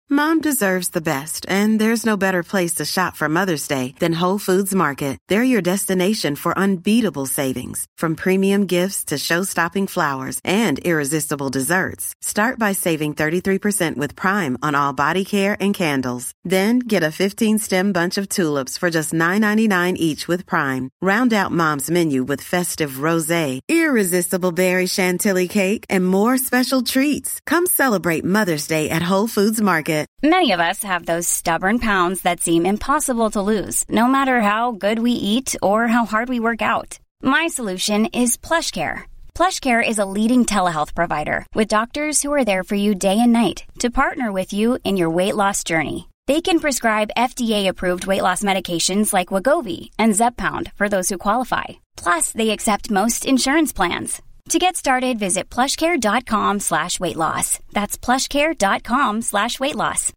Mom deserves the best, and there's no better place to shop for Mother's Day than Whole Foods Market. They're your destination for unbeatable savings, from premium gifts to show-stopping flowers and irresistible desserts. Start by saving 33% with Prime on all body care and candles. Then get a 15-stem bunch of tulips for just $9.99 each with Prime. Round out Mom's menu with festive rosé, irresistible berry chantilly cake, and more special treats. Come celebrate Mother's Day at Whole Foods Market. Many of us have those stubborn pounds that seem impossible to lose, no matter how good we eat or how hard we work out. My solution is PlushCare. PlushCare is a leading telehealth provider with doctors who are there for you day and night to partner with you in your weight loss journey. They can prescribe FDA-approved weight loss medications like Wegovy and Zepbound for those who qualify. Plus, they accept most insurance plans. To get started, visit plushcare.com/weightloss. That's plushcare.com/weightloss.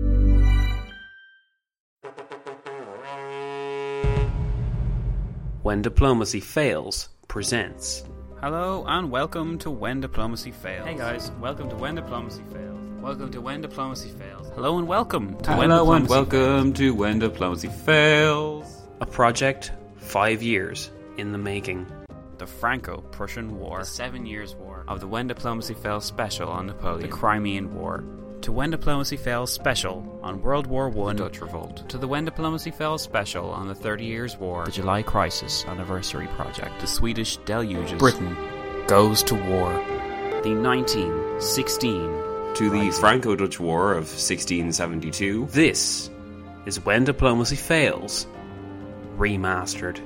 When Diplomacy Fails presents. Hello and welcome to When Diplomacy Fails. Hey guys, welcome to When Diplomacy Fails. Welcome to When Diplomacy Fails. Hello and welcome to When Diplomacy Fails. A project 5 years in the making. The Franco-Prussian War, the 7 Years' War, of the When Diplomacy Fails special on Napoleon, the Crimean War, to When Diplomacy Fails special on World War I, the Dutch Revolt, to the When Diplomacy Fails special on the 30 Years' War, the July Crisis Anniversary Project, the Swedish Deluges, Britain Goes to War, the 1916, to the Franco-Dutch War of 1672. This is When Diplomacy Fails Remastered.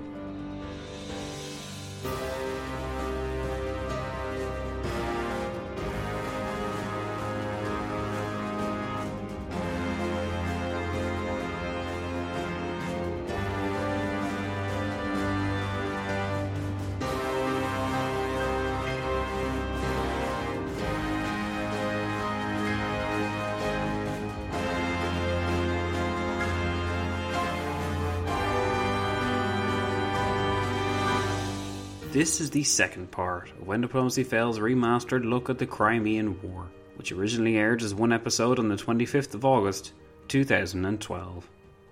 This is the second part of When Diplomacy Fails' remastered look at the Crimean War, which originally aired as one episode on the 25th of August, 2012.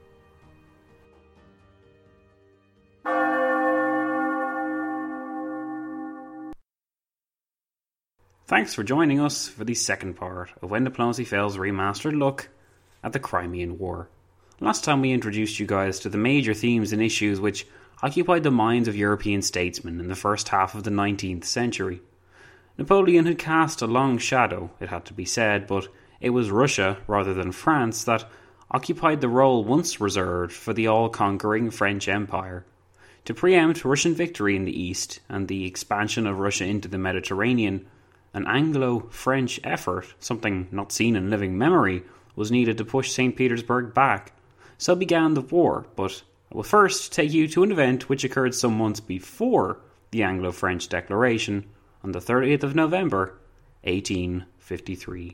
Thanks for joining us for the second part of When Diplomacy Fails' remastered look at the Crimean War. Last time we introduced you guys to the major themes and issues which occupied the minds of European statesmen in the first half of the 19th century. Napoleon had cast a long shadow, it had to be said, but it was Russia, rather than France, that occupied the role once reserved for the all-conquering French Empire. To preempt Russian victory in the East and the expansion of Russia into the Mediterranean, an Anglo-French effort, something not seen in living memory, was needed to push St. Petersburg back. So began the war, but I will first take you to an event which occurred some months before the Anglo-French Declaration on the 30th of November, 1853.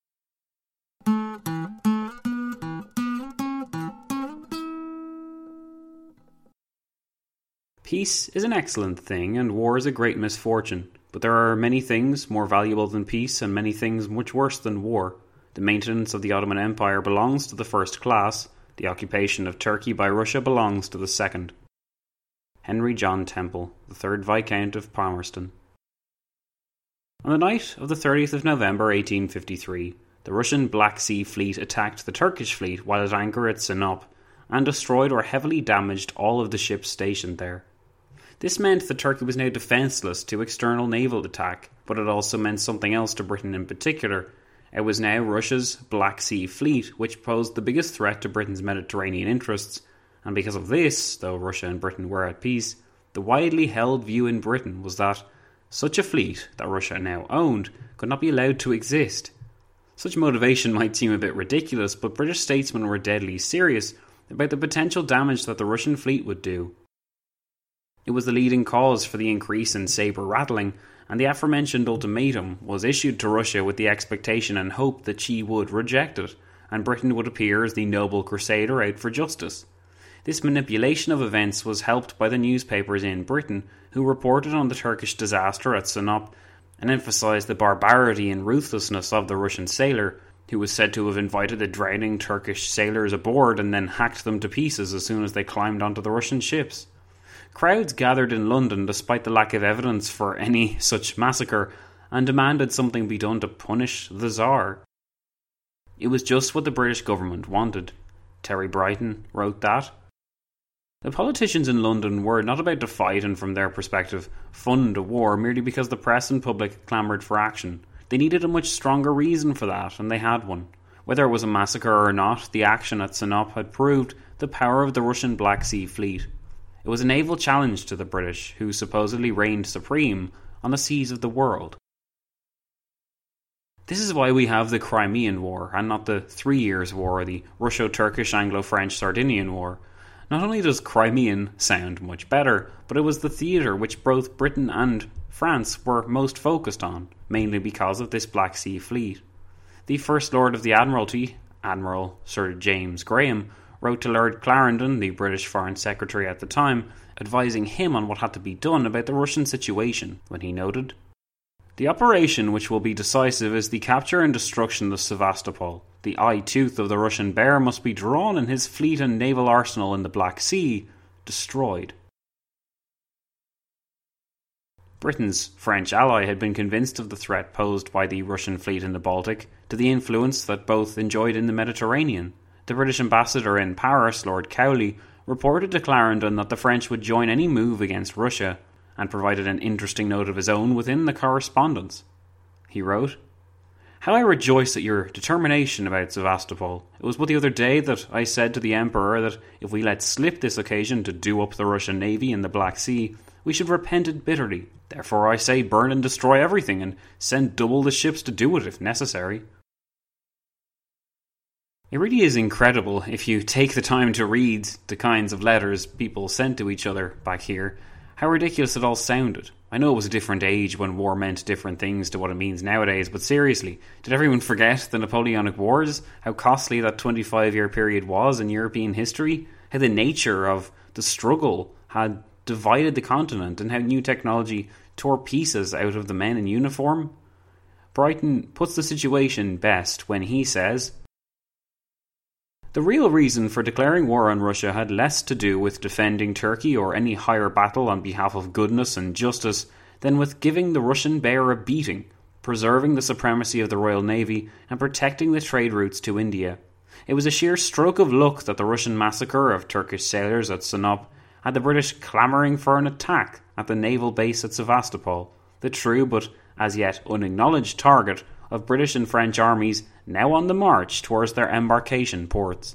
Peace is an excellent thing and war is a great misfortune, but there are many things more valuable than peace and many things much worse than war. The maintenance of the Ottoman Empire belongs to the first class. The occupation of Turkey by Russia belongs to the second. Henry John Temple, the 3rd Viscount of Palmerston. On the night of the 30th of November 1853, the Russian Black Sea Fleet attacked the Turkish fleet while at anchor at Sinop and destroyed or heavily damaged all of the ships stationed there. This meant that Turkey was now defenceless to external naval attack, but it also meant something else to Britain in particular. It was now Russia's Black Sea Fleet, which posed the biggest threat to Britain's Mediterranean interests, and because of this, though Russia and Britain were at peace, the widely held view in Britain was that such a fleet that Russia now owned could not be allowed to exist. Such motivation might seem a bit ridiculous, but British statesmen were deadly serious about the potential damage that the Russian fleet would do. It was the leading cause for the increase in sabre rattling, and the aforementioned ultimatum was issued to Russia with the expectation and hope that she would reject it, and Britain would appear as the noble crusader out for justice. This manipulation of events was helped by the newspapers in Britain, who reported on the Turkish disaster at Sinop and emphasised the barbarity and ruthlessness of the Russian sailor, who was said to have invited the drowning Turkish sailors aboard and then hacked them to pieces as soon as they climbed onto the Russian ships. Crowds gathered in London despite the lack of evidence for any such massacre and demanded something be done to punish the Tsar. It was just what the British government wanted. Terry Brighton wrote that. The politicians in London were not about to fight and, from their perspective, fund a war merely because the press and public clamoured for action. They needed a much stronger reason for that, and they had one. Whether it was a massacre or not, the action at Sinop had proved the power of the Russian Black Sea Fleet. It was a naval challenge to the British, who supposedly reigned supreme on the seas of the world. This is why we have the Crimean War, and not the 3 Years' War, or the Russo-Turkish Anglo-French Sardinian War. Not only does Crimean sound much better, but it was the theatre which both Britain and France were most focused on, mainly because of this Black Sea Fleet. The First Lord of the Admiralty, Admiral Sir James Graham, wrote to Lord Clarendon, the British Foreign Secretary at the time, advising him on what had to be done about the Russian situation, when he noted, "The operation which will be decisive is the capture and destruction of Sevastopol. The eye-tooth of the Russian bear must be drawn and his fleet and naval arsenal in the Black Sea destroyed." Britain's French ally had been convinced of the threat posed by the Russian fleet in the Baltic to the influence that both enjoyed in the Mediterranean. The British ambassador in Paris, Lord Cowley, reported to Clarendon that the French would join any move against Russia, and provided an interesting note of his own within the correspondence. He wrote, "How I rejoice at your determination about Sevastopol. It was but the other day that I said to the Emperor that if we let slip this occasion to do up the Russian navy in the Black Sea, we should repent it bitterly. Therefore I say burn and destroy everything, and send double the ships to do it if necessary." It really is incredible if you take the time to read the kinds of letters people sent to each other back here, how ridiculous it all sounded. I know it was a different age when war meant different things to what it means nowadays, but seriously, did everyone forget the Napoleonic Wars? How costly that 25-year period was in European history? How the nature of the struggle had divided the continent, and how new technology tore pieces out of the men in uniform? Brighton puts the situation best when he says, "The real reason for declaring war on Russia had less to do with defending Turkey or any higher battle on behalf of goodness and justice than with giving the Russian bear a beating, preserving the supremacy of the Royal Navy, and protecting the trade routes to India. It was a sheer stroke of luck that the Russian massacre of Turkish sailors at Sinop had the British clamouring for an attack at the naval base at Sevastopol, the true but as yet unacknowledged target of British and French armies now on the march towards their embarkation ports."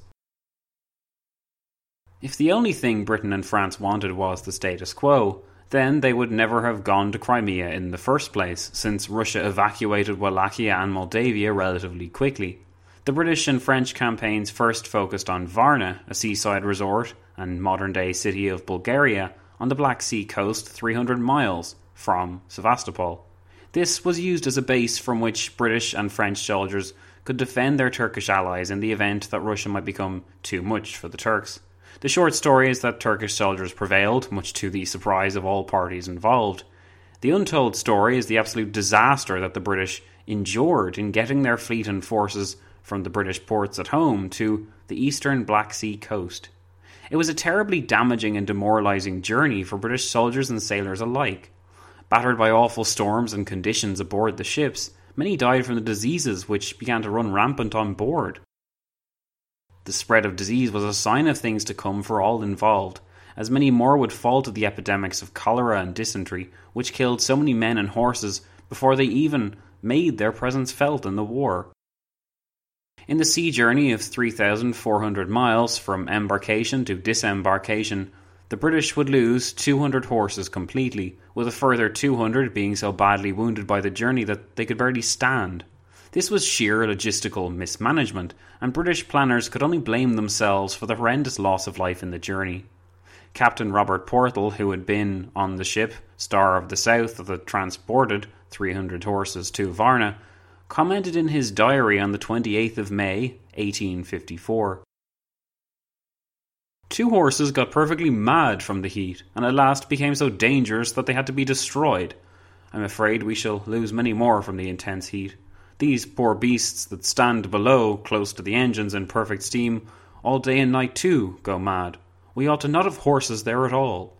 If the only thing Britain and France wanted was the status quo, then they would never have gone to Crimea in the first place, since Russia evacuated Wallachia and Moldavia relatively quickly. The British and French campaigns first focused on Varna, a seaside resort and modern-day city of Bulgaria, on the Black Sea coast 300 miles from Sevastopol. This was used as a base from which British and French soldiers could defend their Turkish allies in the event that Russia might become too much for the Turks. The short story is that Turkish soldiers prevailed, much to the surprise of all parties involved. The untold story is the absolute disaster that the British endured in getting their fleet and forces from the British ports at home to the eastern Black Sea coast. It was a terribly damaging and demoralising journey for British soldiers and sailors alike. Battered by awful storms and conditions aboard the ships, many died from the diseases which began to run rampant on board. The spread of disease was a sign of things to come for all involved, as many more would fall to the epidemics of cholera and dysentery, which killed so many men and horses before they even made their presence felt in the war. In the sea journey of 3,400 miles from embarkation to disembarkation, the British would lose 200 horses completely, with a further 200 being so badly wounded by the journey that they could barely stand. This was sheer logistical mismanagement, and British planners could only blame themselves for the horrendous loss of life in the journey. Captain Robert Portal, who had been on the ship Star of the South that transported 300 horses to Varna, commented in his diary on the 28th of May, 1854. "Two horses got perfectly mad from the heat, and at last became so dangerous that they had to be destroyed. I'm afraid we shall lose many more from the intense heat. These poor beasts that stand below, close to the engines in perfect steam, all day and night too, go mad. We ought to not have horses there at all.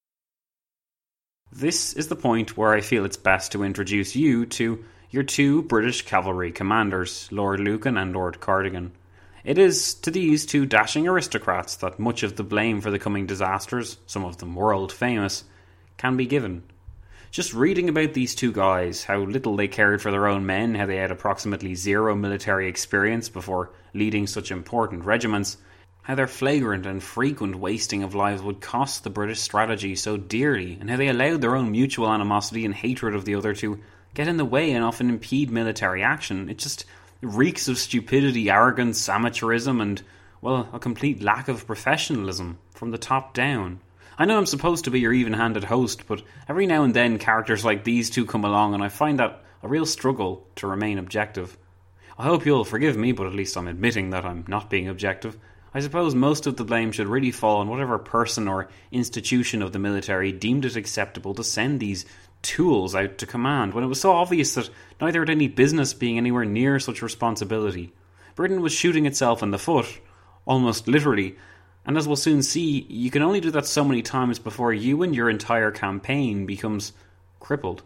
This is the point where I feel it's best to introduce you to your two British cavalry commanders, Lord Lucan and Lord Cardigan. It is to these two dashing aristocrats that much of the blame for the coming disasters, some of them world famous, can be given. Just reading about these two guys, how little they cared for their own men, how they had approximately zero military experience before leading such important regiments, how their flagrant and frequent wasting of lives would cost the British strategy so dearly, and how they allowed their own mutual animosity and hatred of the other to get in the way and often impede military action. It just reeks of stupidity, arrogance, amateurism, and, well, a complete lack of professionalism from the top down. I know I'm supposed to be your even-handed host, but every now and then characters like these two come along and I find that a real struggle to remain objective. I hope you'll forgive me, but at least I'm admitting that I'm not being objective. I suppose most of the blame should really fall on whatever person or institution of the military deemed it acceptable to send these tools out to command, when it was so obvious that neither had any business being anywhere near such responsibility. Britain was shooting itself in the foot, almost literally, and as we'll soon see, you can only do that so many times before you and your entire campaign becomes crippled.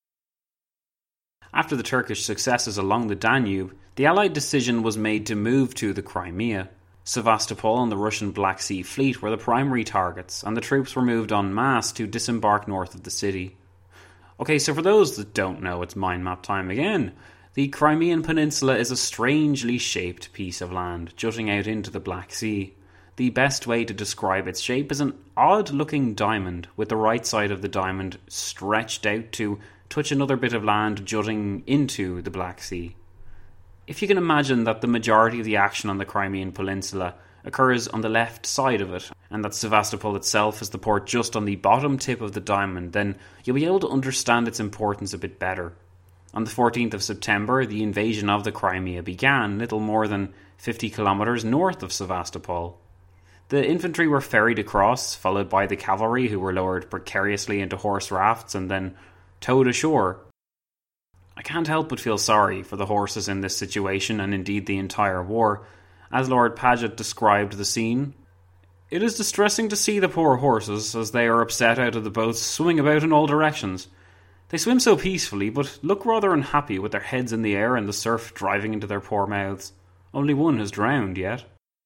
After the Turkish successes along the Danube, the Allied decision was made to move to the Crimea. Sevastopol and the Russian Black Sea Fleet were the primary targets, and the troops were moved en masse to disembark north of the city. Okay, so for those that don't know, it's mind map time again. The Crimean Peninsula is a strangely shaped piece of land, jutting out into the Black Sea. The best way to describe its shape is an odd-looking diamond, with the right side of the diamond stretched out to touch another bit of land jutting into the Black Sea. If you can imagine that the majority of the action on the Crimean Peninsula occurs on the left side of it, and that Sevastopol itself is the port just on the bottom tip of the diamond, then you'll be able to understand its importance a bit better. On the 14th of September, the invasion of the Crimea began, little more than 50 kilometres north of Sevastopol. The infantry were ferried across, followed by the cavalry, who were lowered precariously into horse rafts and then towed ashore. I can't help but feel sorry for the horses in this situation, and indeed the entire war. As Lord Paget described the scene, "It is distressing to see the poor horses, as they are upset out of the boats, swimming about in all directions. They swim so peacefully, but look rather unhappy with their heads in the air and the surf driving into their poor mouths. Only one has drowned yet."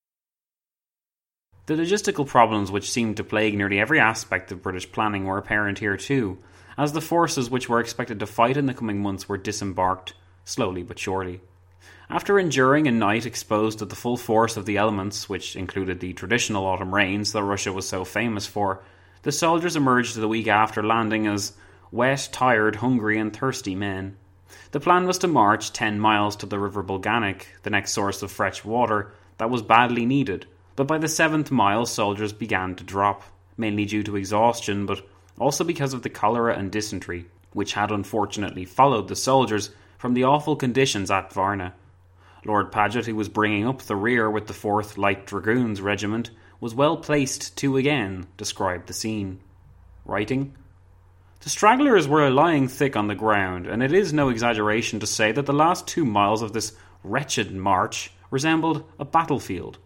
The logistical problems which seemed to plague nearly every aspect of British planning were apparent here too, as the forces which were expected to fight in the coming months were disembarked, slowly but surely. After enduring a night exposed to the full force of the elements, which included the traditional autumn rains that Russia was so famous for, the soldiers emerged the week after landing as wet, tired, hungry and thirsty men. The plan was to march 10 miles to the River Bulganic, the next source of fresh water that was badly needed, but by the 7th mile soldiers began to drop, mainly due to exhaustion, but also because of the cholera and dysentery, which had unfortunately followed the soldiers from the awful conditions at Varna. Lord Paget, who was bringing up the rear with the 4th Light Dragoons Regiment, was well placed to again describe the scene. Writing, "The stragglers were lying thick on the ground, and it is no exaggeration to say that the last 2 miles of this wretched march resembled a battlefield."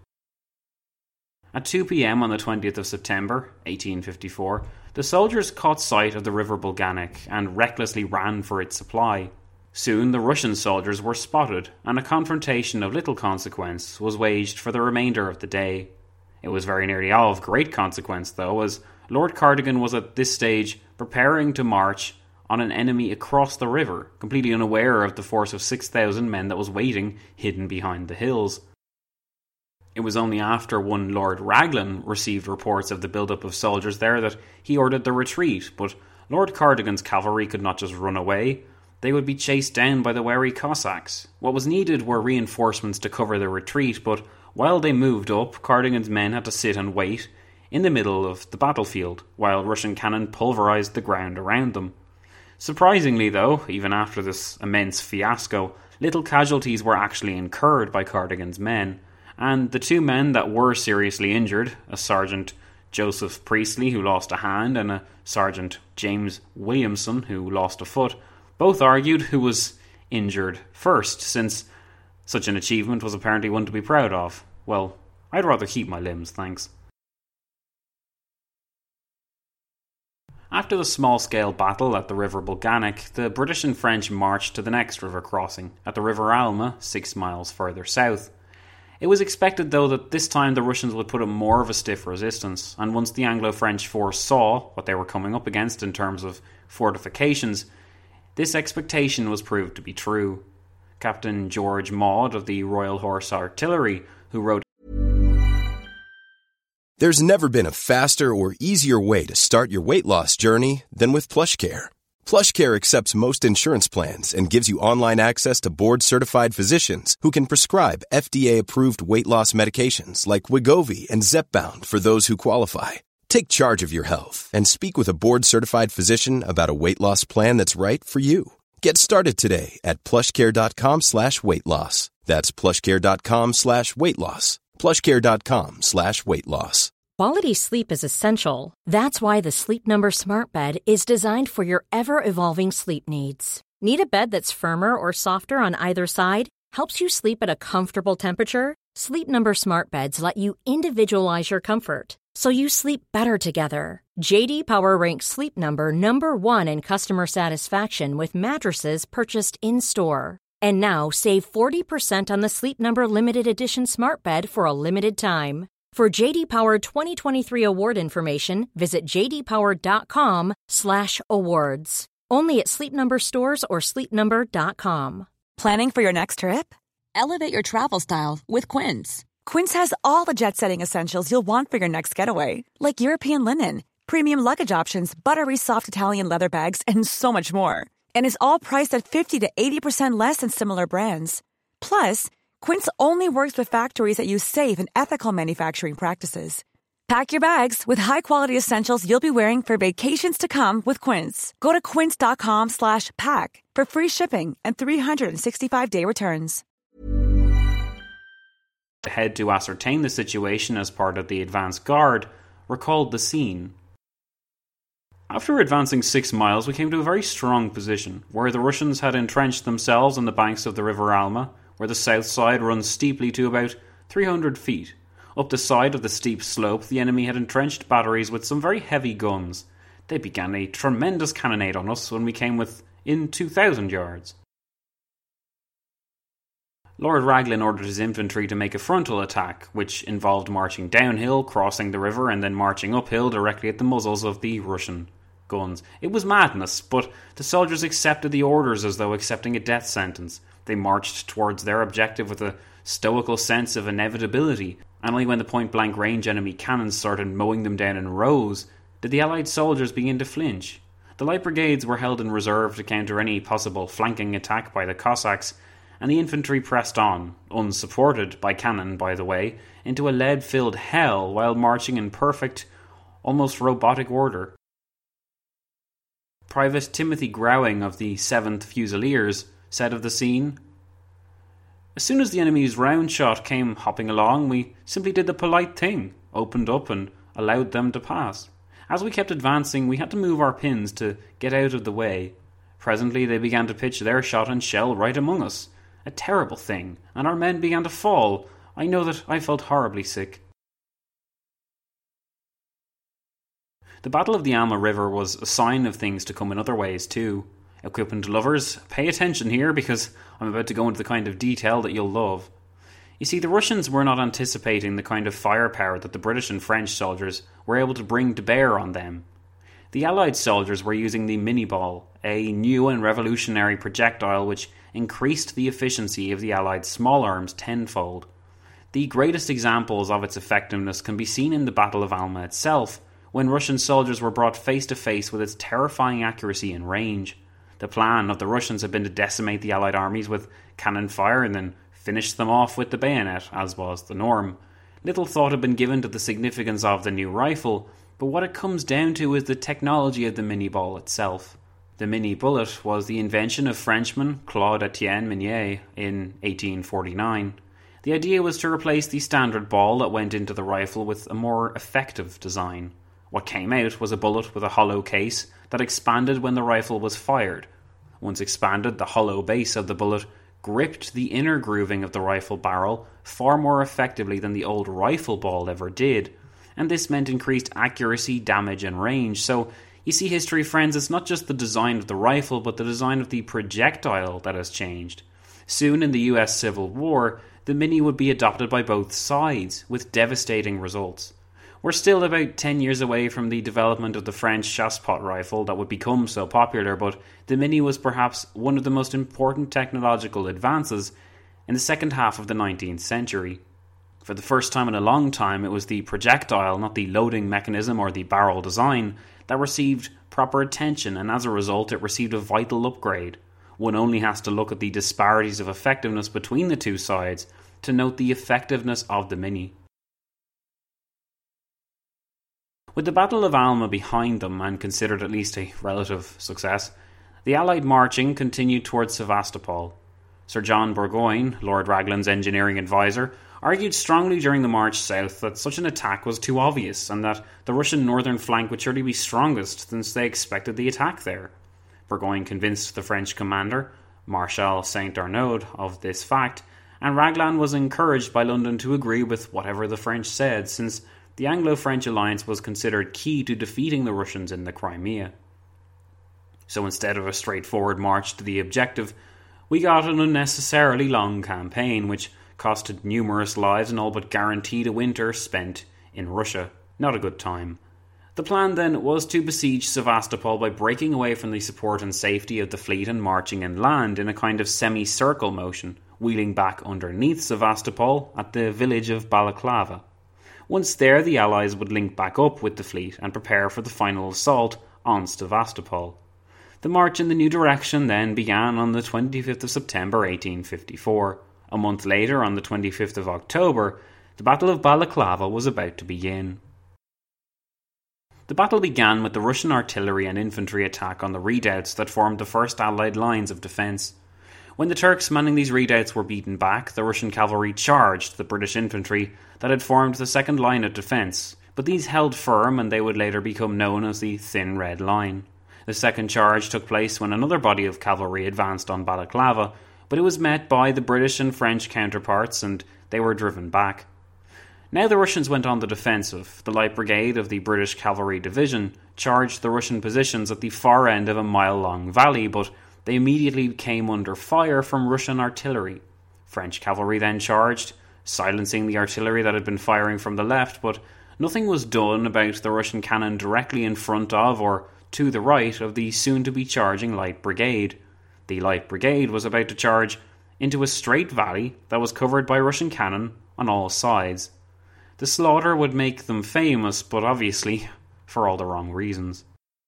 At 2 p.m. on the 20th of September, 1854, the soldiers caught sight of the River Bulganic and recklessly ran for its supply. Soon the Russian soldiers were spotted, and a confrontation of little consequence was waged for the remainder of the day. It was very nearly of great consequence, though, as Lord Cardigan was at this stage preparing to march on an enemy across the river, completely unaware of the force of 6,000 men that was waiting, hidden behind the hills. It was only after one Lord Raglan received reports of the build-up of soldiers there that he ordered the retreat, but Lord Cardigan's cavalry could not just run away. They would be chased down by the wary Cossacks. What was needed were reinforcements to cover the retreat, but while they moved up, Cardigan's men had to sit and wait in the middle of the battlefield, while Russian cannon pulverised the ground around them. Surprisingly, though, even after this immense fiasco, little casualties were actually incurred by Cardigan's men, and the 2 men that were seriously injured, a Sergeant Joseph Priestley, who lost a hand, and a Sergeant James Williamson, who lost a foot, both argued who was injured first, since such an achievement was apparently one to be proud of. Well, I'd rather keep my limbs, thanks. After the small-scale battle at the River Bulganic, the British and French marched to the next river crossing, at the River Alma, 6 miles further south. It was expected, though, that this time the Russians would put up more of a stiff resistance, and once the Anglo-French force saw what they were coming up against in terms of fortifications, this expectation was proved to be true. Captain George Maud of the Royal Horse Artillery, who wrote, There's never been a faster or easier way to start your weight loss journey than with PlushCare. PlushCare accepts most insurance plans and gives you online access to board-certified physicians who can prescribe FDA-approved weight loss medications like Wegovy and Zepbound for those who qualify. Take charge of your health and speak with a board-certified physician about a weight loss plan that's right for you. Get started today at plushcare.com/weight-loss. That's plushcare.com/weight-loss. plushcare.com/weight-loss. Quality sleep is essential. That's why the Sleep Number Smart Bed is designed for your ever-evolving sleep needs. Need a bed that's firmer or softer on either side? Helps you sleep at a comfortable temperature? Sleep Number Smart Beds let you individualize your comfort, so you sleep better together. J.D. Power ranks Sleep Number number 1 in customer satisfaction with mattresses purchased in-store. And now save 40% on the Sleep Number Limited Edition Smart Bed for a limited time. For J.D. Power 2023 award information, visit jdpower.com/awards. Only at Sleep Number stores or sleepnumber.com. Planning for your next trip? Elevate your travel style with Quince. Quince has all the jet-setting essentials you'll want for your next getaway, like European linen, premium luggage options, buttery soft Italian leather bags, and so much more. And is all priced at 50 to 80% less than similar brands. Plus, Quince only works with factories that use safe and ethical manufacturing practices. Pack your bags with high-quality essentials you'll be wearing for vacations to come with Quince. Go to quince.com/pack for free shipping and 365-day returns. Ahead to ascertain the situation as part of the advance guard, recalled the scene. After advancing 6 miles, we came to a very strong position, where the Russians had entrenched themselves on the banks of the River Alma, where the south side runs steeply to about 300 feet. Up the side of the steep slope, the enemy had entrenched batteries with some very heavy guns. They began a tremendous cannonade on us when we came within 2,000 yards. Lord Raglan ordered his infantry to make a frontal attack, which involved marching downhill, crossing the river, and then marching uphill directly at the muzzles of the Russian guns. It was madness, but the soldiers accepted the orders as though accepting a death sentence. They marched towards their objective with a stoical sense of inevitability, and only when the point-blank range enemy cannons started mowing them down in rows did the Allied soldiers begin to flinch. The light brigades were held in reserve to counter any possible flanking attack by the Cossacks, and the infantry pressed on, unsupported by cannon by the way, into a lead-filled hell while marching in perfect, almost robotic order. Private Timothy Growing of the 7th Fusiliers said of the scene, "As soon as the enemy's round shot came hopping along, we simply did the polite thing, opened up and allowed them to pass. As we kept advancing, we had to move our pins to get out of the way. Presently they began to pitch their shot and shell right among us. A terrible thing, and our men began to fall. I know that I felt horribly sick." The Battle of the Alma River was a sign of things to come in other ways too. Equipment lovers, pay attention here because I'm about to go into the kind of detail that you'll love. You see, the Russians were not anticipating the kind of firepower that the British and French soldiers were able to bring to bear on them. The Allied soldiers were using the mini-ball, a new and revolutionary projectile which increased the efficiency of the Allied small arms tenfold. The greatest examples of its effectiveness can be seen in the Battle of Alma itself, when Russian soldiers were brought face to face with its terrifying accuracy and range. The plan of the Russians had been to decimate the Allied armies with cannon fire and then finish them off with the bayonet, as was the norm. Little thought had been given to the significance of the new rifle, but what it comes down to is the technology of the mini-ball itself. The mini-bullet was the invention of Frenchman Claude Etienne Minier in 1849. The idea was to replace the standard ball that went into the rifle with a more effective design. What came out was a bullet with a hollow case that expanded when the rifle was fired. Once expanded, the hollow base of the bullet gripped the inner grooving of the rifle barrel far more effectively than the old rifle ball ever did, and this meant increased accuracy, damage and range. So, you see, history friends, it's not just the design of the rifle, but the design of the projectile that has changed. Soon in the US Civil War, the Mini would be adopted by both sides, with devastating results. We're still about 10 years away from the development of the French Chassepot rifle that would become so popular, but the Mini was perhaps one of the most important technological advances in the second half of the 19th century. For the first time in a long time, it was the projectile, not the loading mechanism or the barrel design, that received proper attention, and as a result it received a vital upgrade. One only has to look at the disparities of effectiveness between the two sides to note the effectiveness of the Mini. With the Battle of Alma behind them, and considered at least a relative success, the Allied marching continued towards Sevastopol. Sir John Burgoyne, Lord Raglan's engineering advisor, argued strongly during the march south that such an attack was too obvious, and that the Russian northern flank would surely be strongest since they expected the attack there. Burgoyne convinced the French commander, Marshal Saint-Arnaud, of this fact, and Raglan was encouraged by London to agree with whatever the French said, since the Anglo-French alliance was considered key to defeating the Russians in the Crimea. So instead of a straightforward march to the objective, we got an unnecessarily long campaign, which costed numerous lives and all but guaranteed a winter spent in Russia. Not a good time. The plan then was to besiege Sevastopol by breaking away from the support and safety of the fleet and marching inland in a kind of semicircle motion, wheeling back underneath Sevastopol at the village of Balaclava. Once there, the Allies would link back up with the fleet and prepare for the final assault on Sevastopol. The march in the new direction then began on the 25th of September 1854. A month later, on the 25th of October, the Battle of Balaclava was about to begin. The battle began with the Russian artillery and infantry attack on the redoubts that formed the first Allied lines of defence. When the Turks manning these redoubts were beaten back, the Russian cavalry charged the British infantry that had formed the second line of defence, but these held firm and they would later become known as the Thin Red Line. The second charge took place when another body of cavalry advanced on Balaclava, but it was met by the British and French counterparts and they were driven back. Now the Russians went on the defensive. The Light Brigade of the British Cavalry Division charged the Russian positions at the far end of a mile-long valley, but they immediately came under fire from Russian artillery. French cavalry then charged, silencing the artillery that had been firing from the left, but nothing was done about the Russian cannon directly in front of or to the right of the soon-to-be charging Light Brigade. The Light Brigade was about to charge into a straight valley that was covered by Russian cannon on all sides. The slaughter would make them famous, but obviously for all the wrong reasons.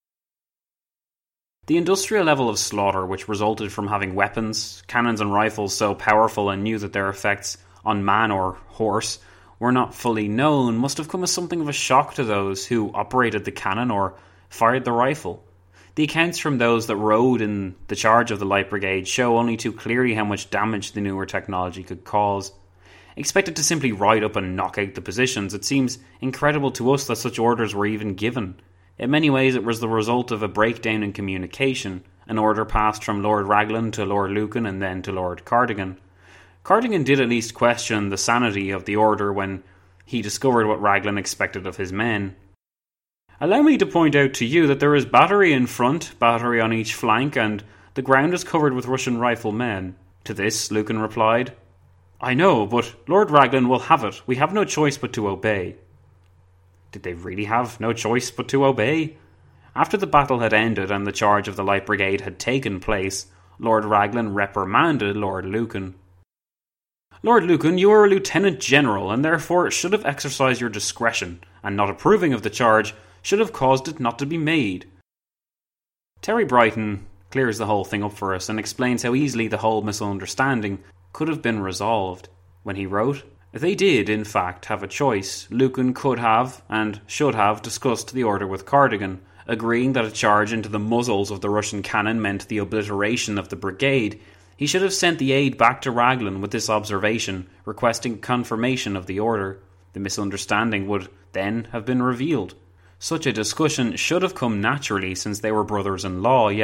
The industrial level of slaughter which resulted from having weapons, cannons and rifles so powerful and knew that their effects on man or horse were not fully known must have come as something of a shock to those who operated the cannon or fired the rifle. The accounts from those that rode in the charge of the Light Brigade show only too clearly how much damage the newer technology could cause. Expected to simply ride up and knock out the positions, it seems incredible to us that such orders were even given. In many ways it was the result of a breakdown in communication. An order passed from Lord Raglan to Lord Lucan and then to Lord Cardigan. Cardigan did at least question the sanity of the order when he discovered what Raglan expected of his men. "Allow me to point out to you that there is battery in front, battery on each flank, and the ground is covered with Russian riflemen." To this Lucan replied, "I know, but Lord Raglan will have it. We have no choice but to obey." Did they really have no choice but to obey? After the battle had ended and the charge of the Light Brigade had taken place, Lord Raglan reprimanded Lord Lucan. "Lord Lucan, you are a Lieutenant General and therefore should have exercised your discretion, and not approving of the charge should have caused it not to be made." Terry Brighton clears the whole thing up for us and explains how easily the whole misunderstanding could have been resolved. When he wrote, "They did, in fact, have a choice. Lucan could have, and should have, discussed the order with Cardigan, agreeing that a charge into the muzzles of the Russian cannon meant the obliteration of the brigade. He should have sent the aid back to Raglan with this observation, requesting confirmation of the order. The misunderstanding would then have been revealed. Such a discussion should have come naturally since they were brothers-in-law, yet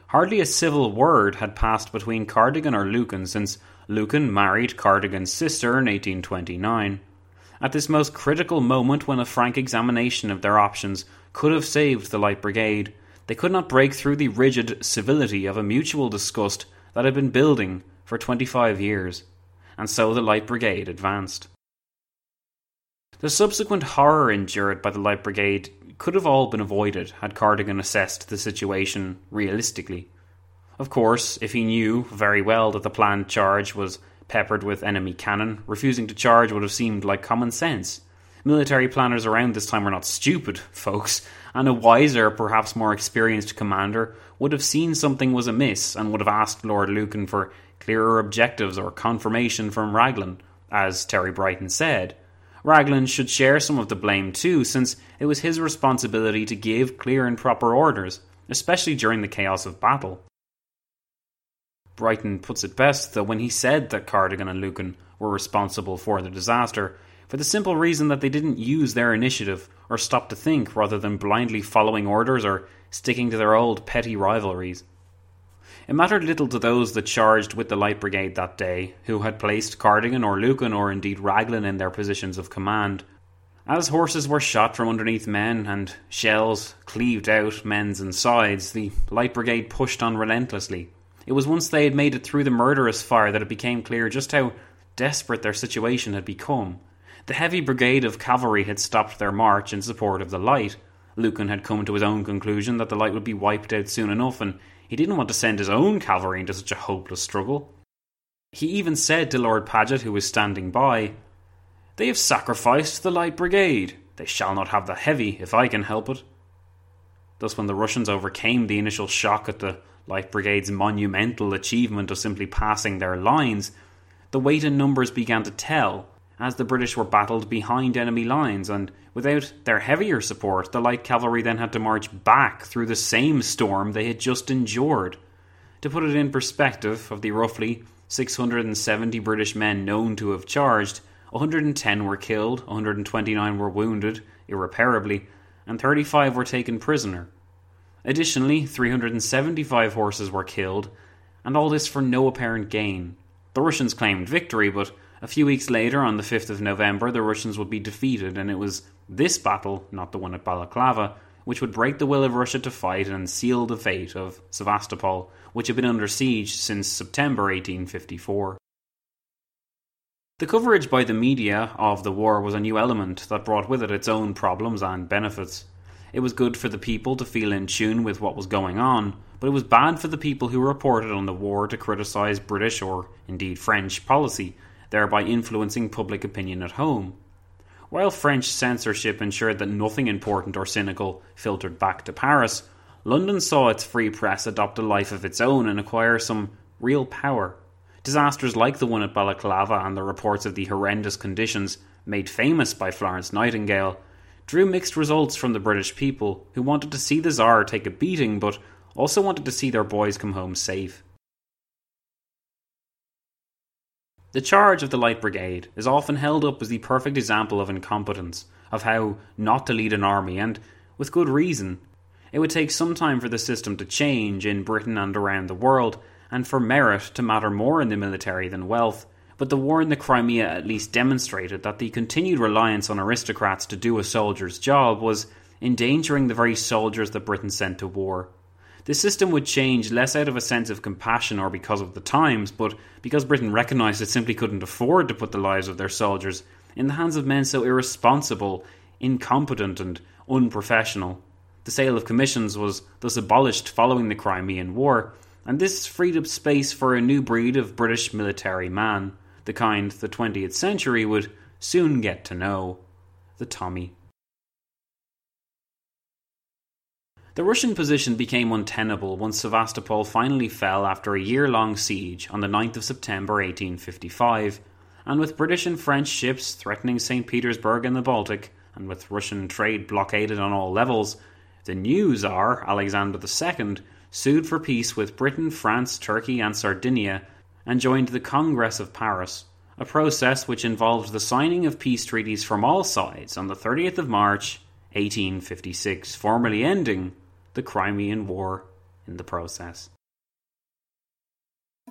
hardly a civil word had passed between Cardigan or Lucan since Lucan married Cardigan's sister in 1829. At this most critical moment, when a frank examination of their options could have saved the Light Brigade, they could not break through the rigid civility of a mutual disgust that had been building for 25 years, and so the Light Brigade advanced. The subsequent horror endured by the Light Brigade could have all been avoided had Cardigan assessed the situation realistically. Of course, if he knew very well that the planned charge was peppered with enemy cannon, refusing to charge would have seemed like common sense. Military planners around this time were not stupid, folks, and a wiser, perhaps more experienced commander would have seen something was amiss and would have asked Lord Lucan for clearer objectives or confirmation from Raglan. As Terry Brighton said, Raglan should share some of the blame too, since it was his responsibility to give clear and proper orders, especially during the chaos of battle. Brighton puts it best, though, when he said that Cardigan and Lucan were responsible for the disaster, for the simple reason that they didn't use their initiative or stop to think, rather than blindly following orders or sticking to their old petty rivalries. It mattered little to those that charged with the Light Brigade that day, who had placed Cardigan or Lucan or indeed Raglan in their positions of command. As horses were shot from underneath men and shells cleaved out men's insides, the Light Brigade pushed on relentlessly. It was once they had made it through the murderous fire that it became clear just how desperate their situation had become. The heavy brigade of cavalry had stopped their march in support of the light. Lucan had come to his own conclusion that the light would be wiped out soon enough, and he didn't want to send his own cavalry into such a hopeless struggle. He even said to Lord Paget, who was standing by, "They have sacrificed the Light Brigade. They shall not have the heavy, if I can help it." Thus, when the Russians overcame the initial shock at the Light Brigade's monumental achievement of simply passing their lines, the weight and numbers began to tell, as the British were battled behind enemy lines, and without their heavier support, the light cavalry then had to march back through the same storm they had just endured. To put it in perspective, of the roughly 670 British men known to have charged, 110 were killed, 129 were wounded irreparably, and 35 were taken prisoner. Additionally, 375 horses were killed, and all this for no apparent gain. The Russians claimed victory, but a few weeks later, on the 5th of November, the Russians would be defeated, and it was this battle, not the one at Balaclava, which would break the will of Russia to fight and seal the fate of Sevastopol, which had been under siege since September 1854. The coverage by the media of the war was a new element that brought with it its own problems and benefits. It was good for the people to feel in tune with what was going on, but it was bad for the people who reported on the war to criticise British or indeed French policy, thereby influencing public opinion at home. While French censorship ensured that nothing important or cynical filtered back to Paris, London saw its free press adopt a life of its own and acquire some real power. Disasters like the one at Balaclava and the reports of the horrendous conditions made famous by Florence Nightingale drew mixed results from the British people, who wanted to see the Tsar take a beating but also wanted to see their boys come home safe. The charge of the Light Brigade is often held up as the perfect example of incompetence, of how not to lead an army, and with good reason. It would take some time for the system to change in Britain and around the world, and for merit to matter more in the military than wealth, but the war in the Crimea at least demonstrated that the continued reliance on aristocrats to do a soldier's job was endangering the very soldiers that Britain sent to war. The system would change less out of a sense of compassion or because of the times, but because Britain recognised it simply couldn't afford to put the lives of their soldiers in the hands of men so irresponsible, incompetent and unprofessional. The sale of commissions was thus abolished following the Crimean War, and this freed up space for a new breed of British military man, the kind the 20th century would soon get to know, the Tommy. The Russian position became untenable once Sevastopol finally fell after a year-long siege on the 9th of September 1855, and with British and French ships threatening St. Petersburg and the Baltic, and with Russian trade blockaded on all levels, the new Tsar, Alexander II, sued for peace with Britain, France, Turkey and Sardinia, and joined the Congress of Paris, a process which involved the signing of peace treaties from all sides on the 30th of March 1856, formally ending the Crimean War in the process.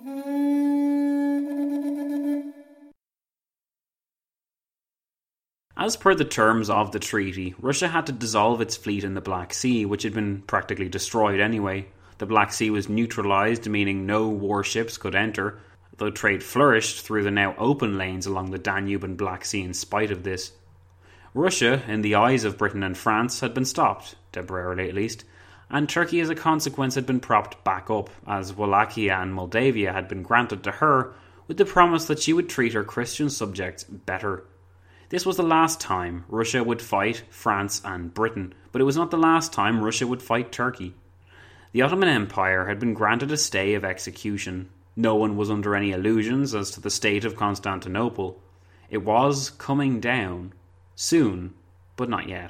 As per the terms of the treaty, Russia had to dissolve its fleet in the Black Sea, which had been practically destroyed anyway. The Black Sea was neutralised, meaning no warships could enter, though trade flourished through the now open lanes along the Danube and Black Sea in spite of this. Russia, in the eyes of Britain and France, had been stopped, temporarily at least, and Turkey as a consequence had been propped back up, as Wallachia and Moldavia had been granted to her, with the promise that she would treat her Christian subjects better. This was the last time Russia would fight France and Britain, but it was not the last time Russia would fight Turkey. The Ottoman Empire had been granted a stay of execution. No one was under any illusions as to the state of Constantinople. It was coming down. Soon, but not yet.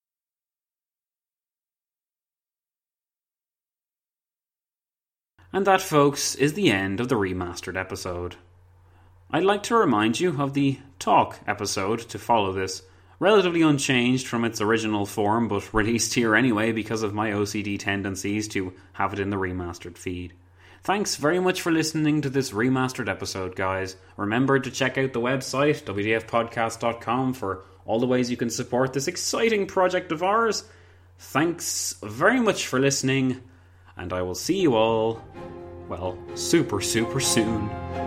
And that, folks, is the end of the remastered episode. I'd like to remind you of the Talk episode to follow this, relatively unchanged from its original form, but released here anyway because of my OCD tendencies to have it in the remastered feed. Thanks very much for listening to this remastered episode, guys. Remember to check out the website, wdfpodcast.com, for all the ways you can support this exciting project of ours. Thanks very much for listening, and I will see you all, well, super soon.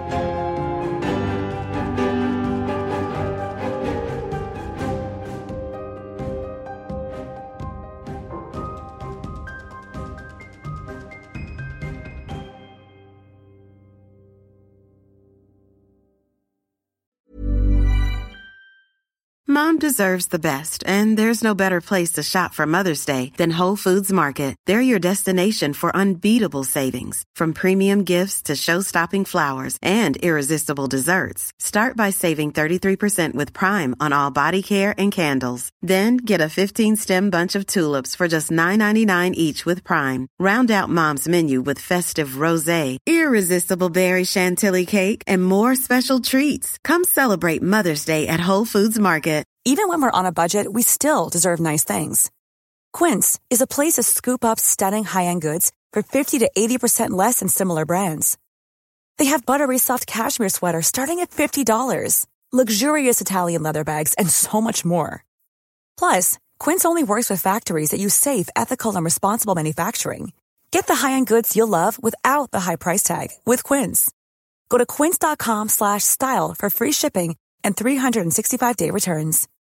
Mom deserves the best, and there's no better place to shop for Mother's Day than Whole Foods Market. They're your destination for unbeatable savings, from premium gifts to show-stopping flowers and irresistible desserts. Start by saving 33% with Prime on all body care and candles. Then get a 15-stem bunch of tulips for just $9.99 each with Prime. Round out Mom's menu with festive rosé, irresistible berry chantilly cake, and more special treats. Come celebrate Mother's Day at Whole Foods Market. Even when we're on a budget, we still deserve nice things. Quince is a place to scoop up stunning high-end goods for 50 to 80% less than similar brands. They have buttery soft cashmere sweaters starting at $50, luxurious Italian leather bags, and so much more. Plus, Quince only works with factories that use safe, ethical, and responsible manufacturing. Get the high-end goods you'll love without the high price tag with Quince. Go to quince.com/style for free shipping and 365-day returns.